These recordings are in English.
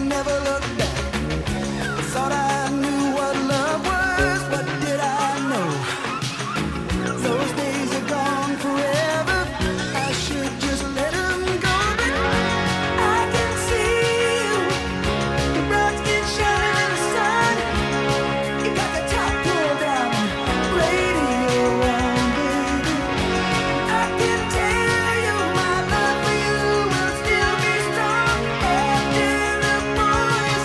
never look back. Thought I knew what love was, but did I know? Those days are gone forever. I should just let them go. But I can see you, your bright skin shining in the sun. You got the top pulled down, radio on, baby. I can tell you my love for you will still be strong after the boy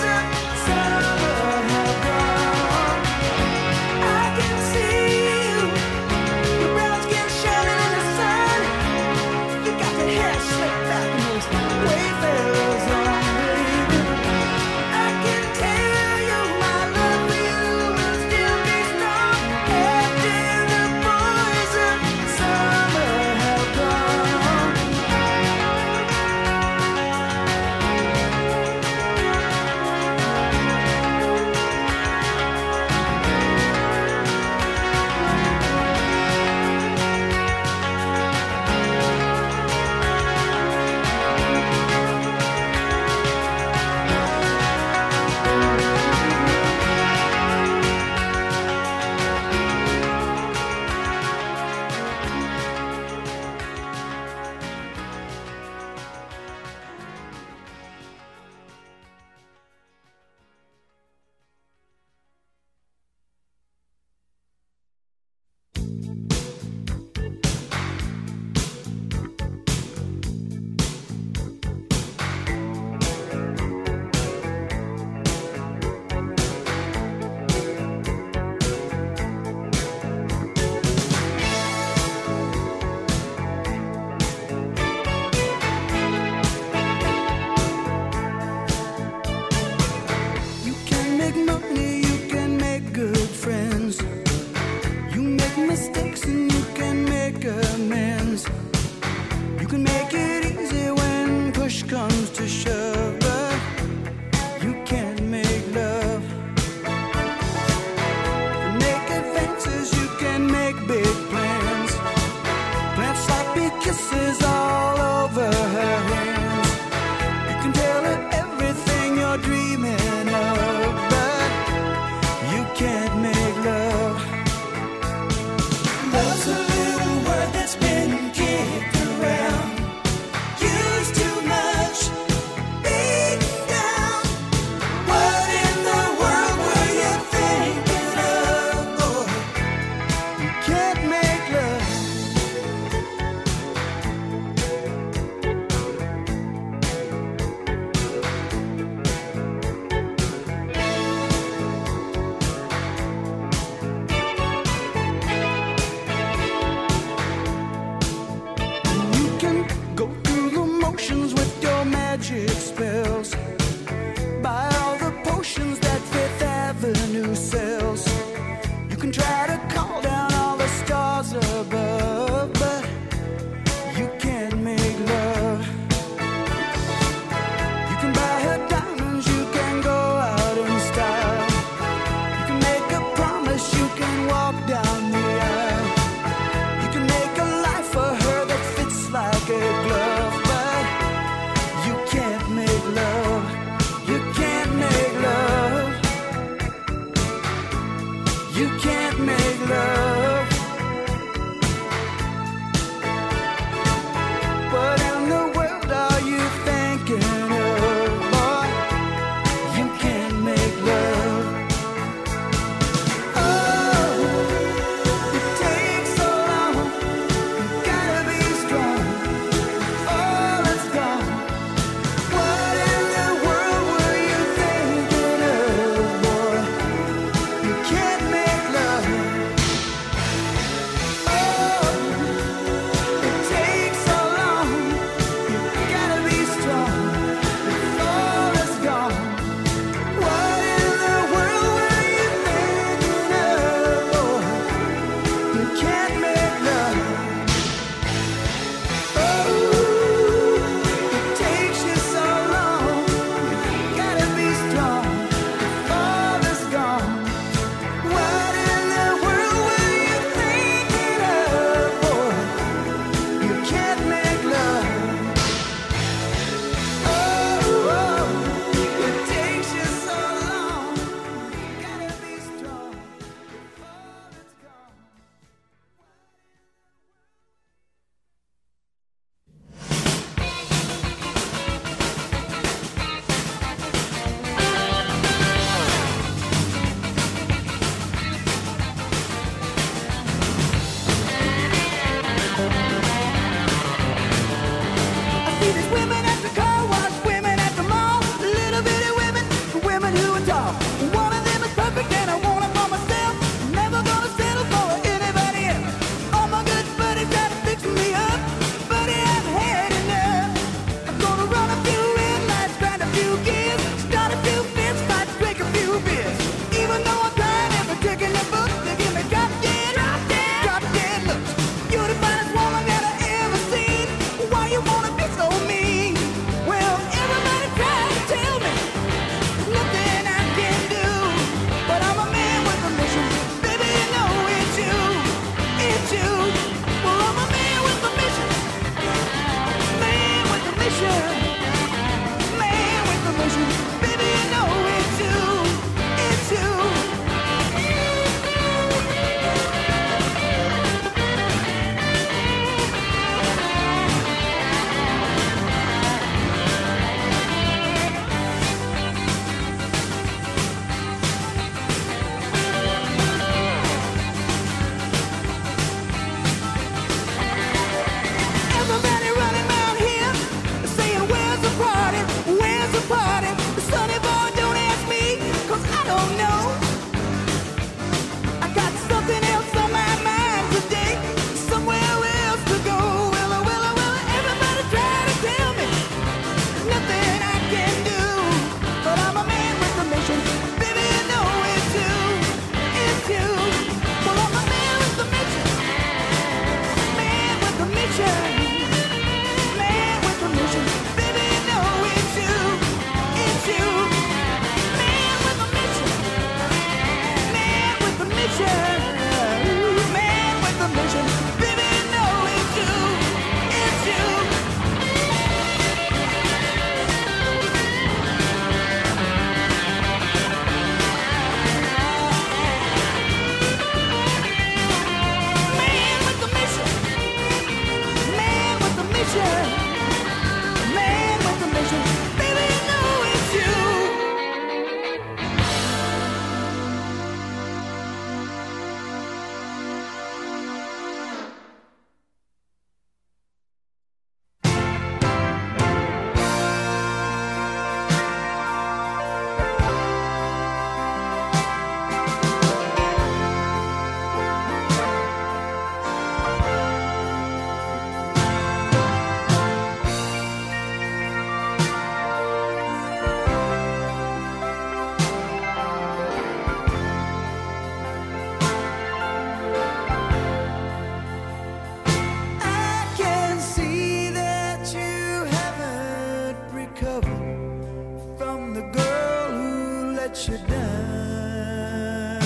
let you down.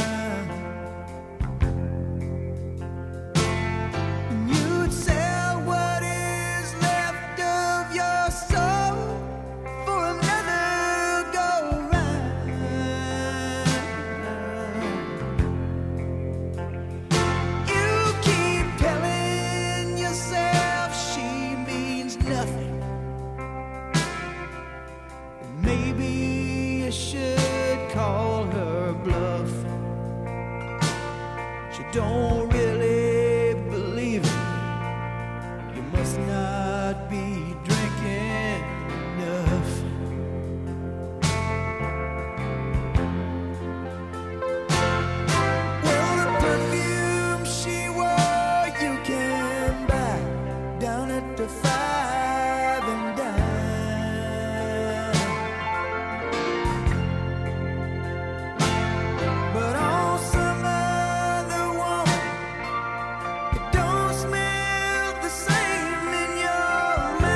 You'd sell what is left of your soul for another go round. You keep telling yourself she means nothing. Maybe you should call her bluff. She don't really believe it. You must not be drinking enough. Well, the perfume she wore you can buy down at the Five and Dime. But on some other woman, it don't smell the same in your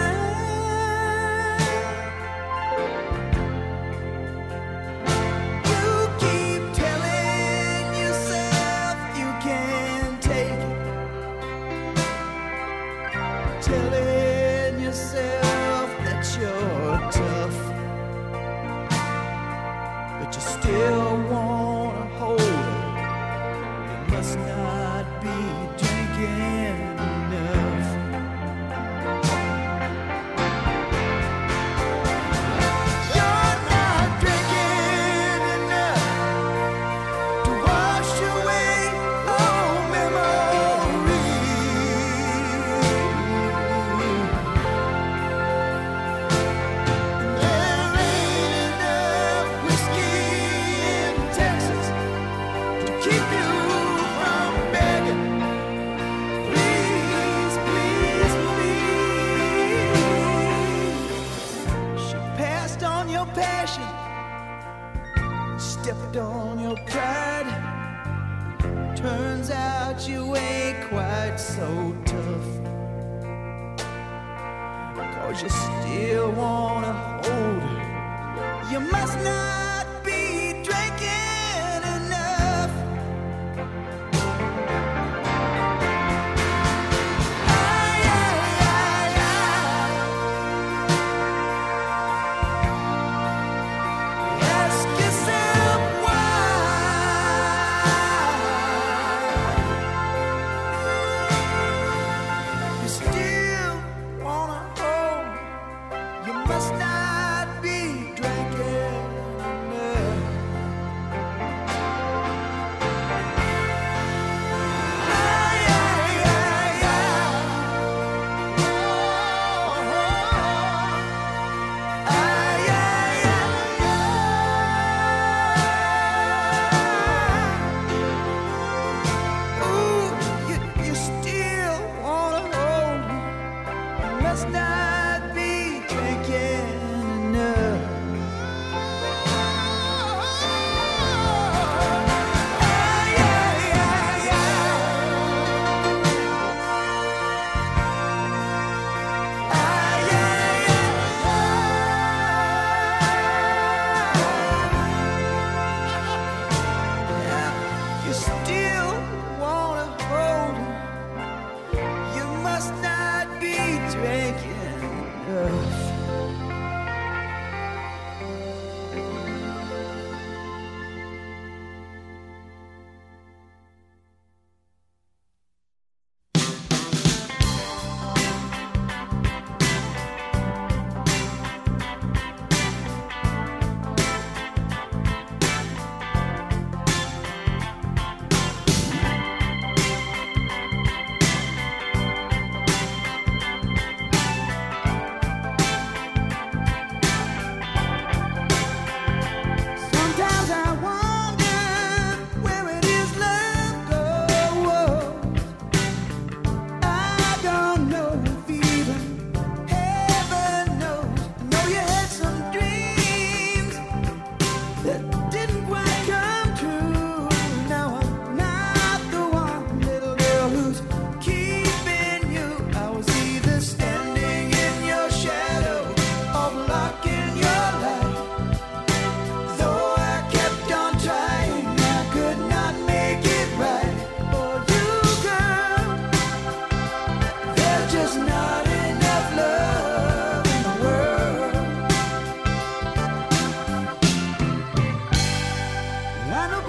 mind. You keep telling yourself you can take it, telling yourself that you're tough, but you still wanna hold her. You must not be drinking enough. You're not drinking enough to wash away all memories. There ain't enough whiskey in Texas to keep you from begging. Please, please, please. She passed on your passion, stepped on your pride. Turns out you ain't quite so tough, 'cause you still wanna hold her. You must not be drinking enough. Ay, ay, ay, ay. Ask yourself why. You still wanna hold. You must not be drinking enough. Ay, ay, ay, ay. Ay, ay, ay. Ooh, you still wanna hold. You must not be drinking enough. Ay, ay, ay, ay. Ay, ay, ay. You still wanna hold her. You must not be drinking enough. I kept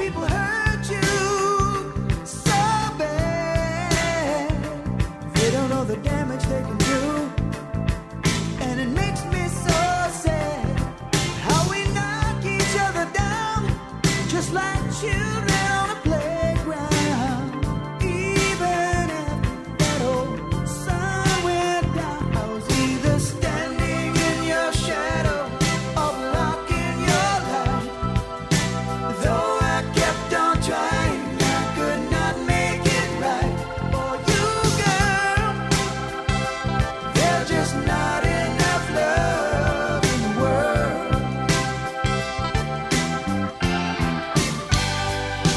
people hurt you so bad. They don't know the damage they can do. And it makes me so sad how we knock each other down just like children on a playground. Even if that old sun went down, I was either standing in your shadow or blocking your light. Though I kept on trying, I could not make it right for you, girl. There's just not enough love in the world.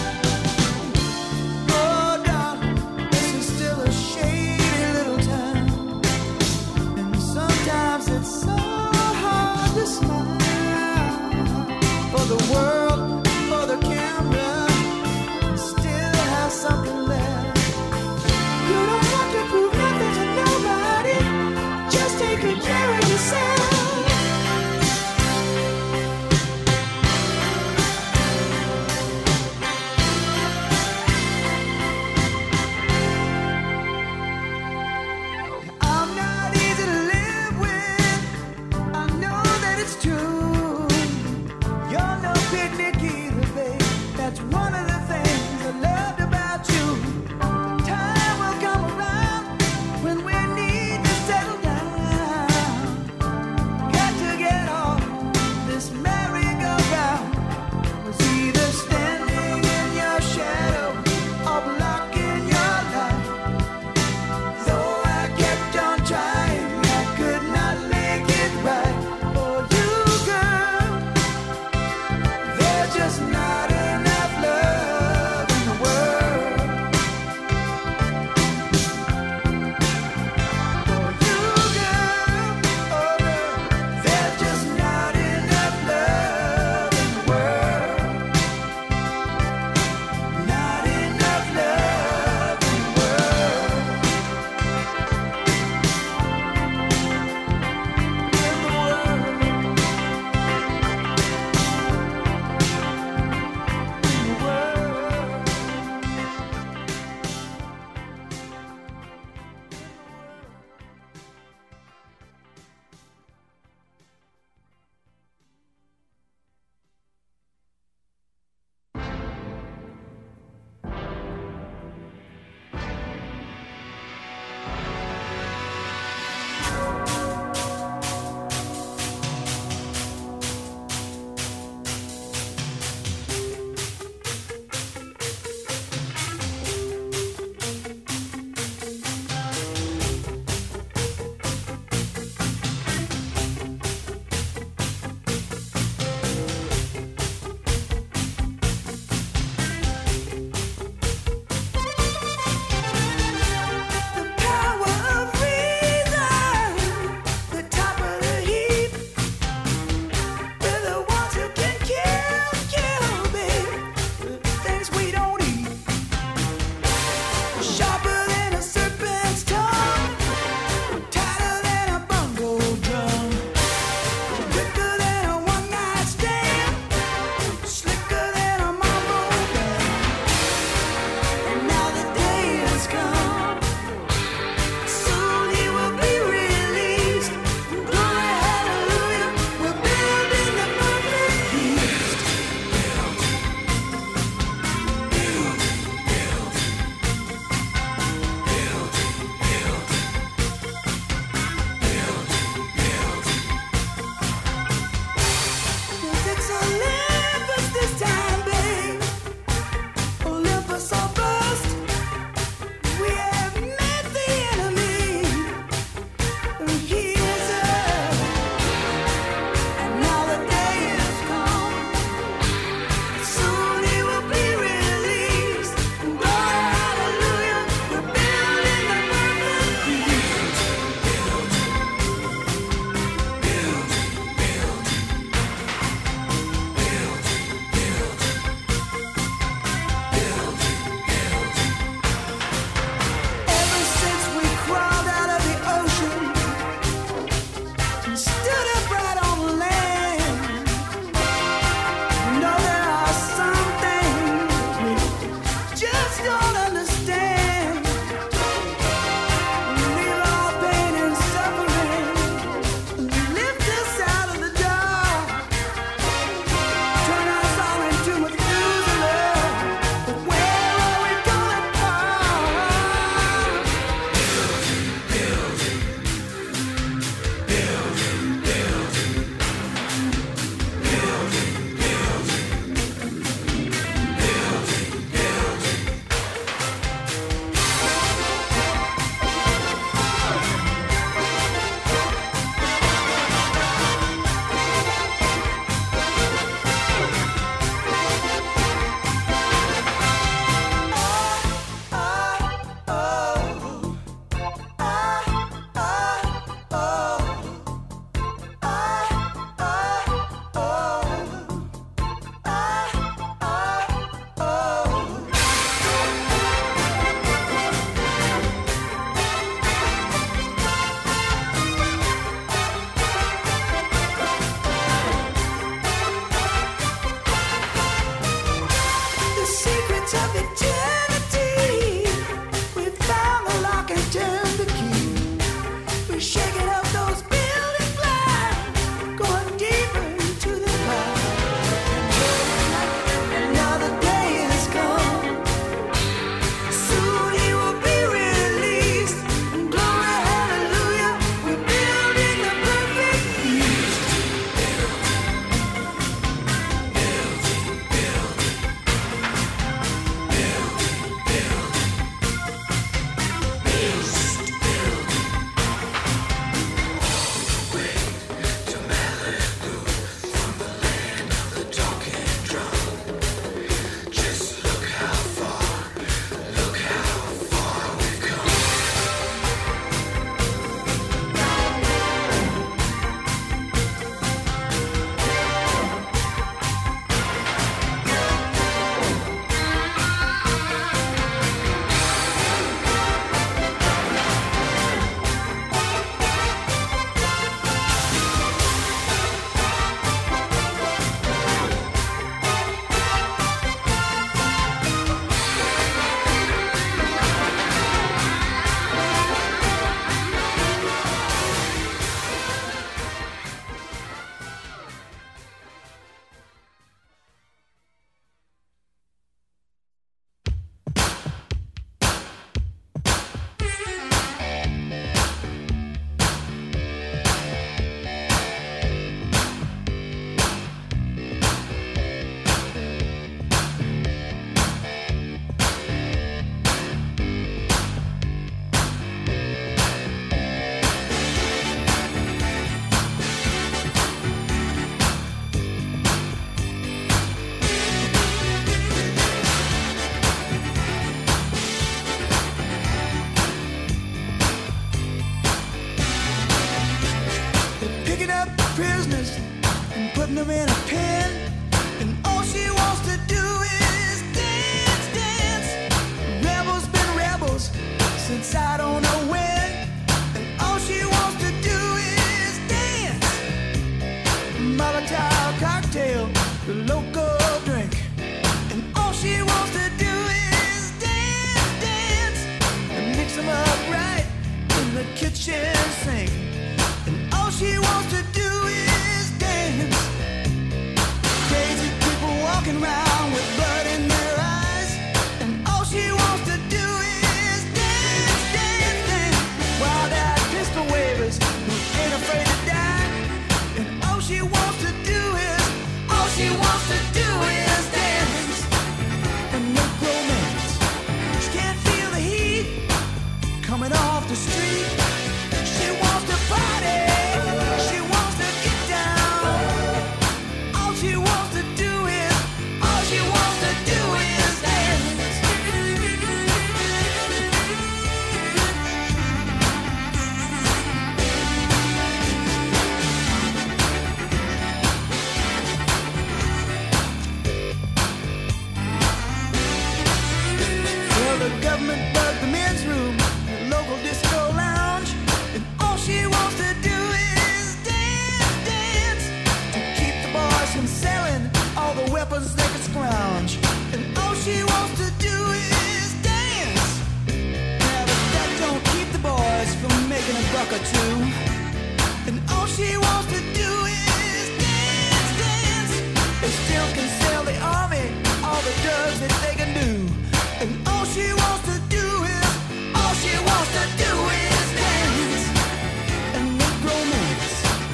she wants to do is dance. Yeah, but that don't keep the boys from making a buck or two. And all she wants to do is dance, dance. They still can sell the army all the drugs that they can do. And all she wants to do is, all she wants to do is dance and make romance.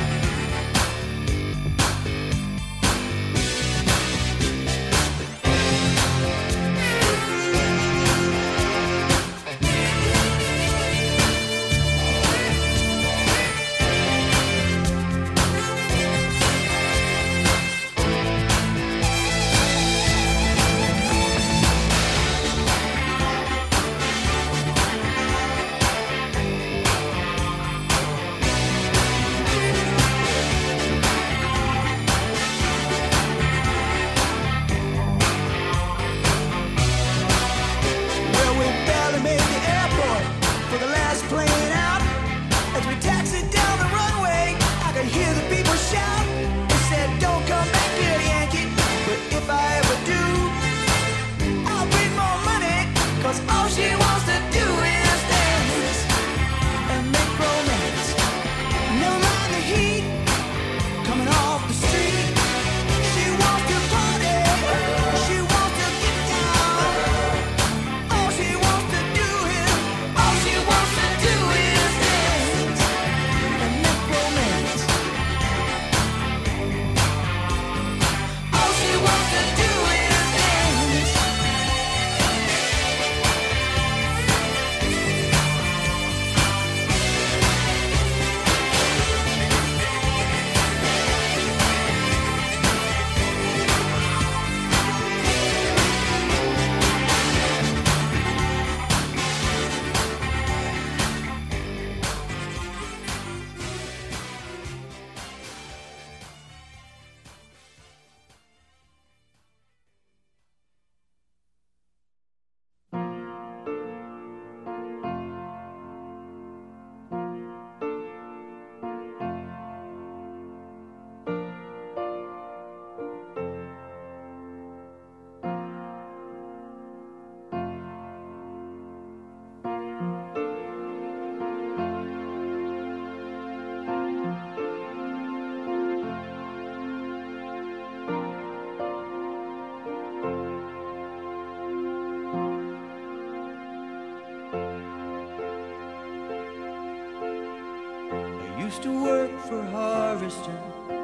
Used to work for Harvester.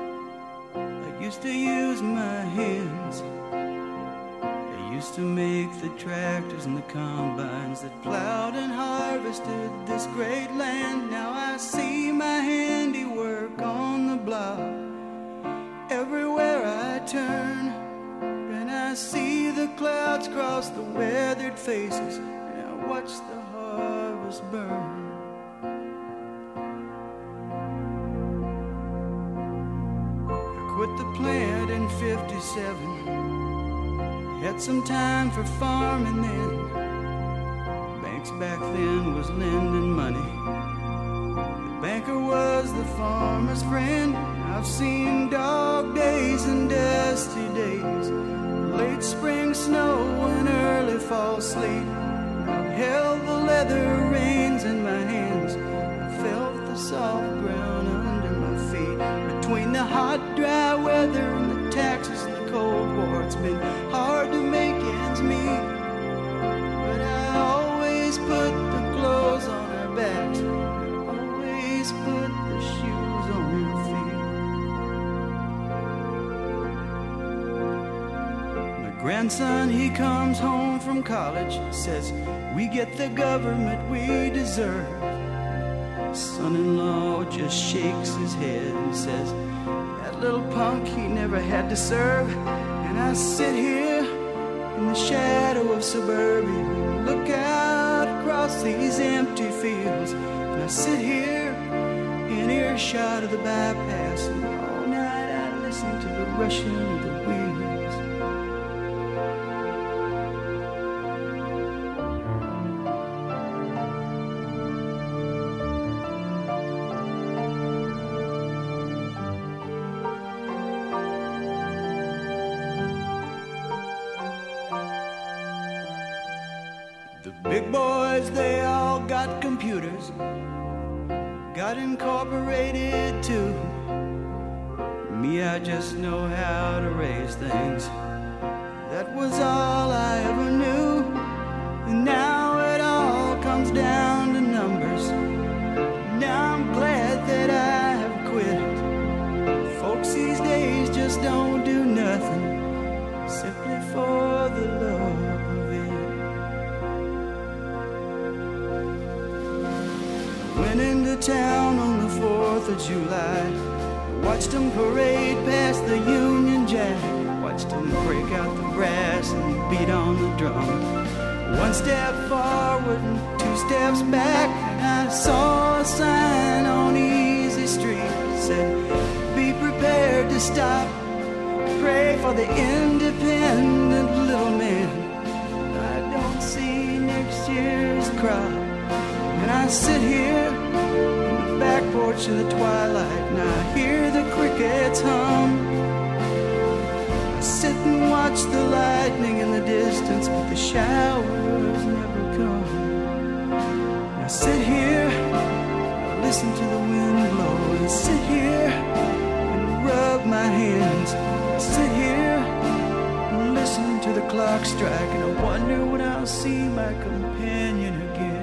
I used to use my hands. I used to make the tractors and the combines that plowed and harvested this great land. Now I see my handiwork on the block everywhere I turn, and I see the clouds cross the weathered faces, and I watch the harvest burn. Quit the plant in '57. Had some time for farming then. Banks back then was lending money. The banker was the farmer's friend. I've seen dog days and dusty days, late spring snow and early fall sleet. I've held the leather reins in my hands. I felt the soft ground under my feet. Between the hot, dry weather and the taxes and the Cold War, it's been hard to make ends meet. But I always put the clothes on our backs, I always put the shoes on our feet. My grandson, he comes home from college, says, we get the government we deserve. Son-in-law just shakes his head and says, that little punk, he never had to serve. And I sit here in the shadow of suburbia, look out across these empty fields, and I sit here in earshot of the bypass, and all night I listen to the rushing of the wheels. Big boys, they all got computers, got incorporated too. Me, I just know how to raise things. That was all I ever knew. And now it all comes down to numbers. Now I'm glad that I have quit. Folks these days just don't do nothing simply for the love of it. Went into town on the 4th of July. Watched them parade past the Union Jack. Watched them break out the brass and beat on the drum. One step forward and 2 steps back, and I saw a sign on Easy Street that said, "Be prepared to stop. Pray for the independent little man." I don't see next year's crop, and I sit here back porch in the twilight, and I hear the crickets hum. I sit and watch the lightning in the distance, but the showers never come. I sit here, I listen to the wind blow, and I sit here and rub my hands. I sit here and listen to the clock strike, and I wonder when I'll see my companion again.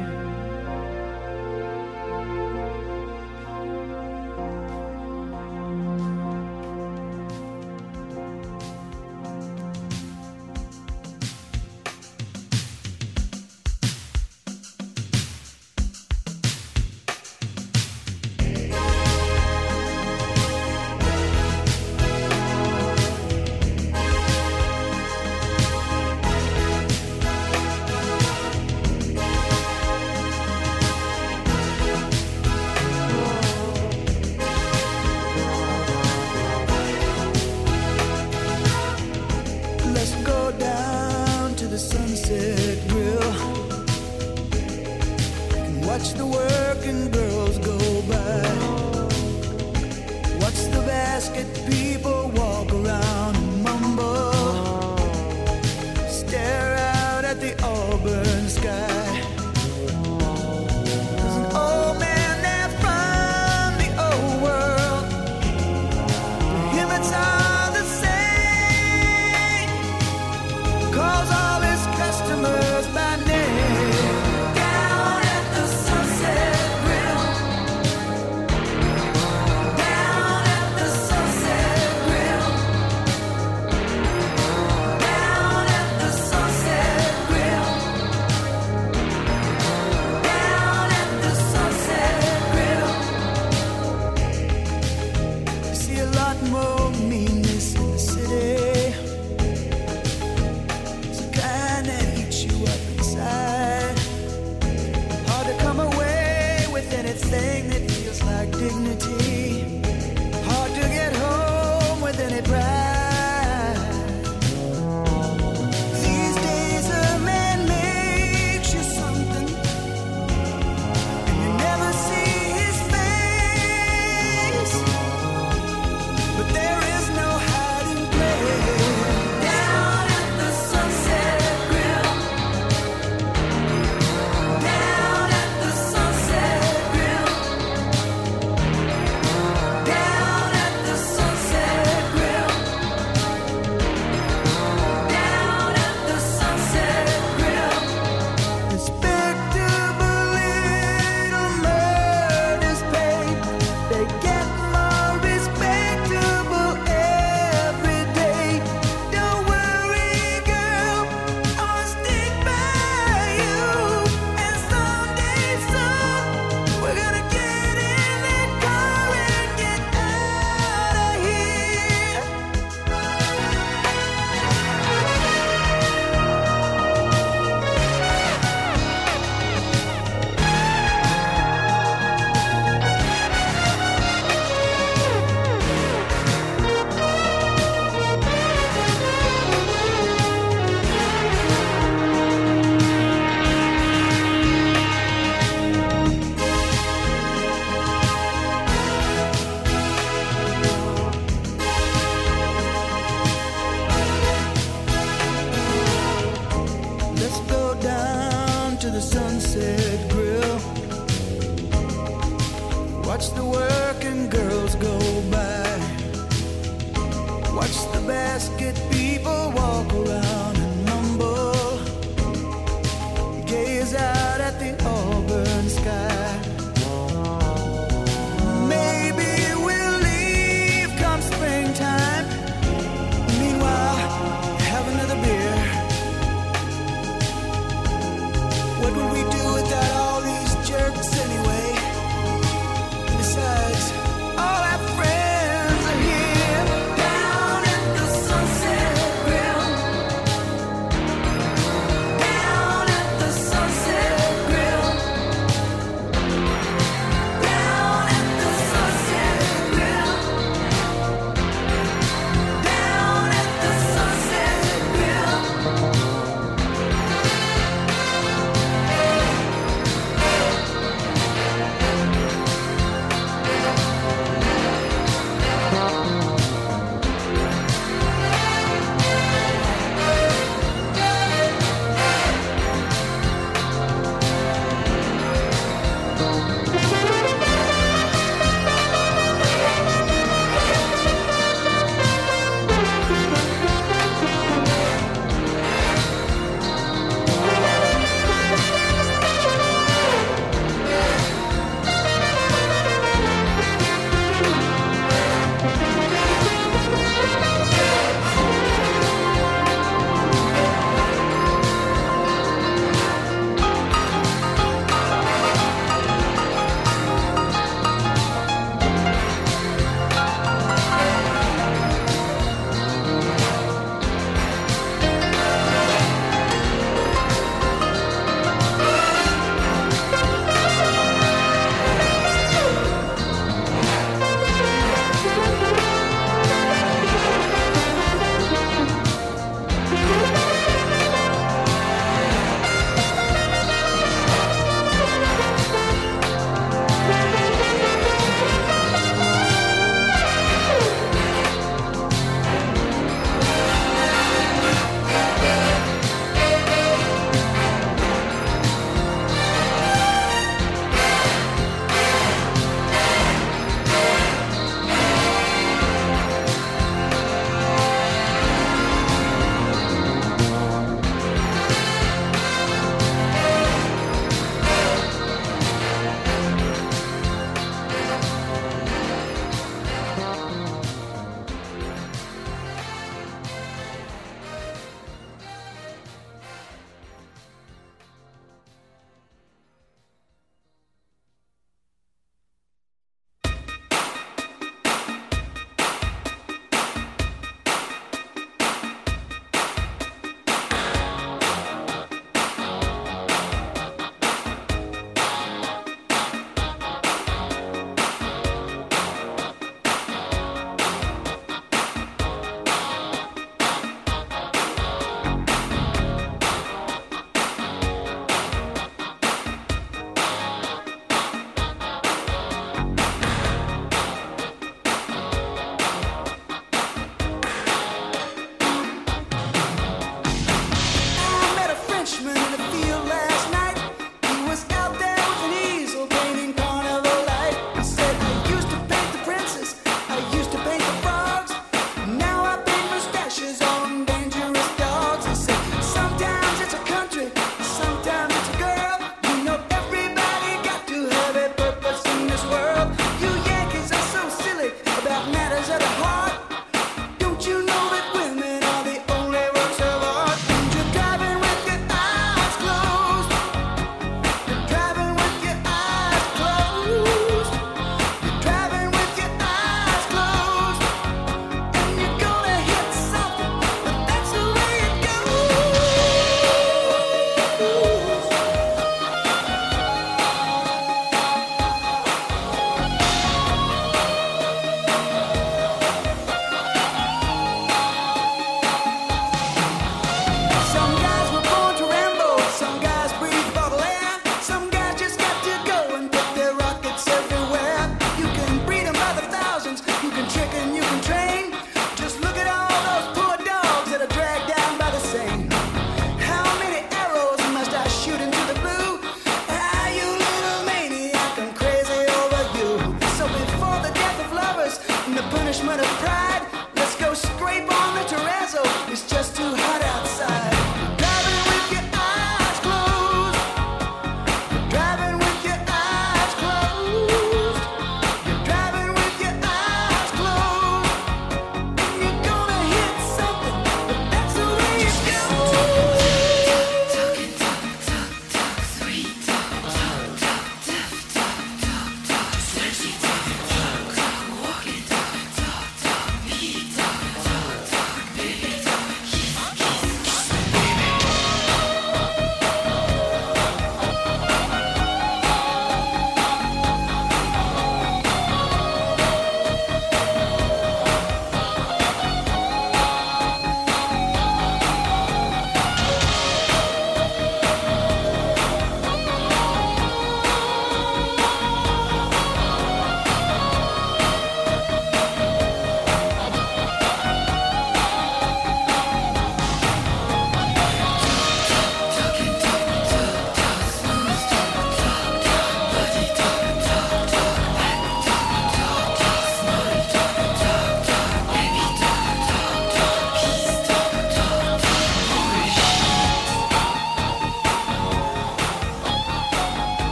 the Sunset Grill. Watch the working girls go by. Watch the basket people walk around and mumble. Gaze out at the auburn sky. Maybe we'll leave come springtime. Meanwhile, have another beer. What would we do without all these jerks anyway? Besides, all our friends are here. Down at the Sunset Grill.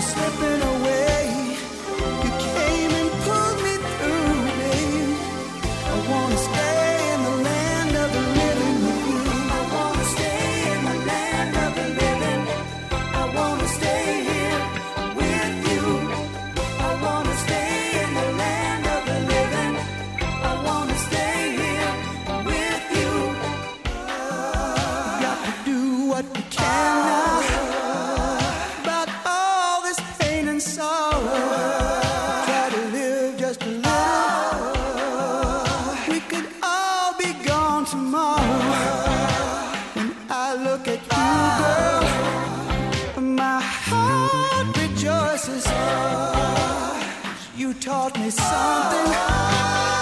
was slipping away, you came and pulled me through, babe. I wanna stay in the land of the living with you. I wanna stay in the land of the living. I wanna stay here with you. I wanna stay in the land of the living. I wanna stay here with you. Got to do what we can now. About all this pain and sorrow, try to live just a little. We could all be gone tomorrow. When I look at you, girl, my heart rejoices. You taught me something